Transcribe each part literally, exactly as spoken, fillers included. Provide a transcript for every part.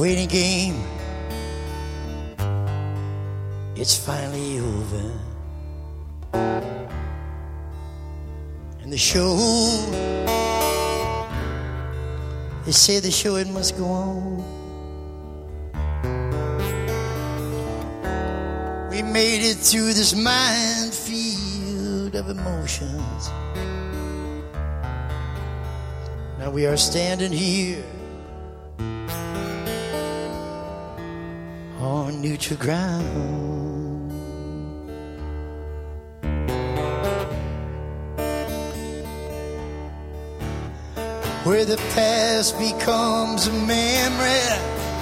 waiting game, it's finally over. And the show, they say the show, it must go on. We made it through this minefield of emotions. Now we are standing here on neutral ground. Where the past becomes a memory,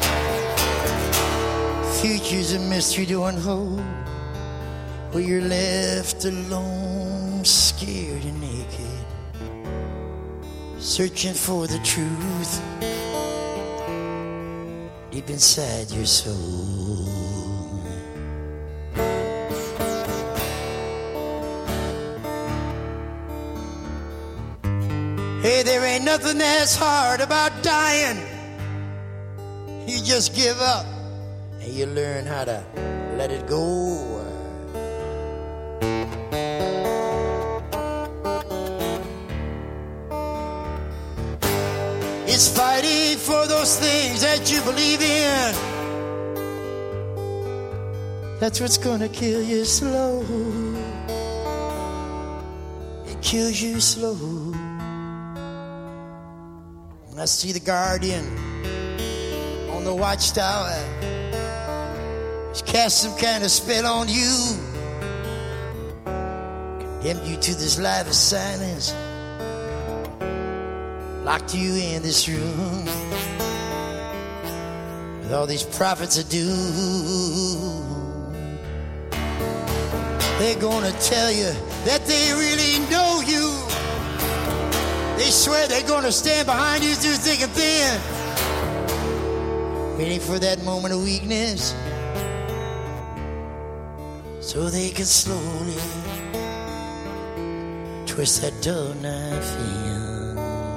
future's a mystery to unfold. Where you're left alone, scared and naked, searching for the truth deep inside your soul. Hey, there ain't nothing that's hard about dying. You just give up and you learn how to let it go. It's fighting for those things that you believe in. That's what's gonna kill you slow. It kills you slow. I see the guardian on the watchtower. He's cast some kind of spell on you, condemned you to this life of silence, locked you in this room with all these prophets of doom. They're gonna tell you that they really know you. They swear they're gonna stand behind you through thick and thin, waiting for that moment of weakness so they can slowly twist that dull knife in.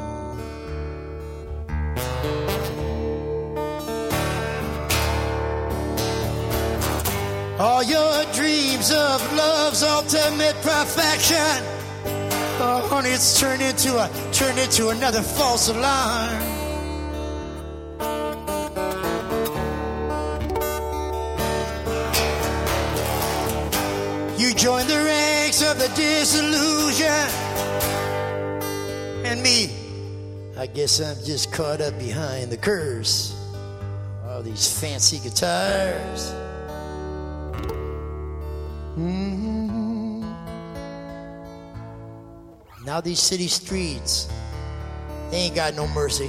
All your dreams of love's ultimate perfection, oh, honey, it's turned into a turned into another false alarm. You join the ranks of the disillusion, and me, I guess I'm just caught up behind the curse. All these fancy guitars. Mm-hmm. Now these city streets, they ain't got no mercy.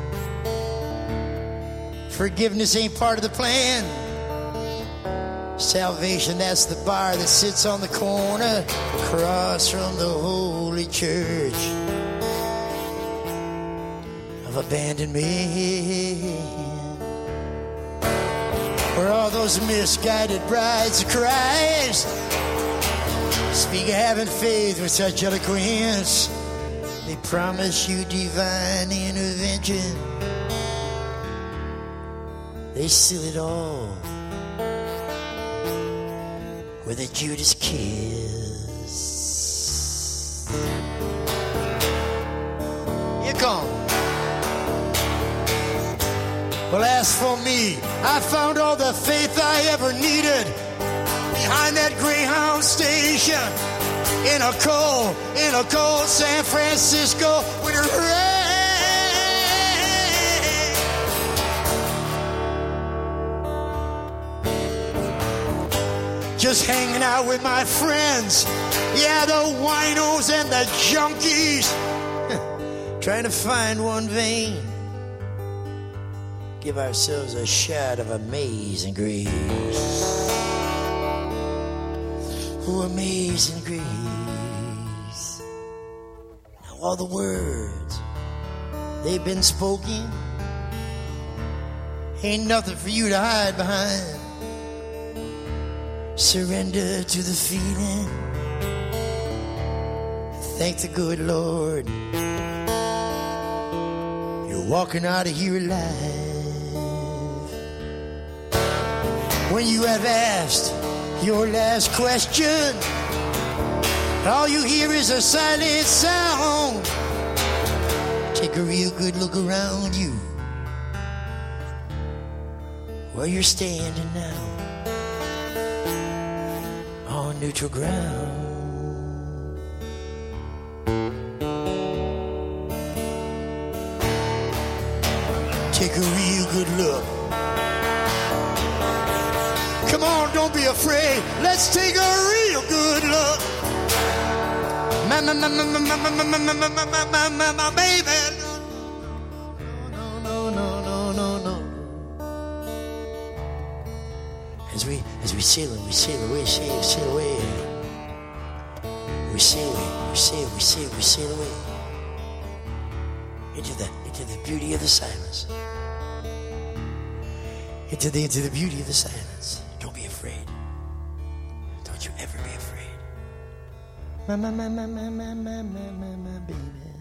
Forgiveness ain't part of the plan. Salvation, that's the bar that sits on the corner across from the holy church of abandoned men, where all those misguided brides of Christ speak of having faith with such eloquence. They promise you divine intervention. They seal it all with a Judas kiss. Here come. Well, as for me, I found all the faith I ever needed behind that Greyhound station in a cold, in a cold San Francisco with a rain. Just hanging out with my friends, yeah, the winos and the junkies, trying to find one vein. Give ourselves a shot of amazing grace. Oh, amazing grace. Now all the words they've been spoken, ain't nothing for you to hide behind. Surrender to the feeling. Thank the good Lord you're walking out of here alive. when you have asked your last question, all you hear is a silent sound. Take a real good look around you where you're standing now on neutral ground. Take a real good look. Come on, don't be afraid. Let's take a real good look. My, my, my, my, my, my, my, my, my, my, my, my, my baby. No, no, no, no, no, no. As we, as we sail, we sail away, sail, sail away. We sail away, we sail, we sail, we sail away. Into the, into the beauty of the silence. Into the, into the beauty of the silence. Don't be afraid. Don't you ever be afraid. My, my, my, my, my, my, my, my, my, baby.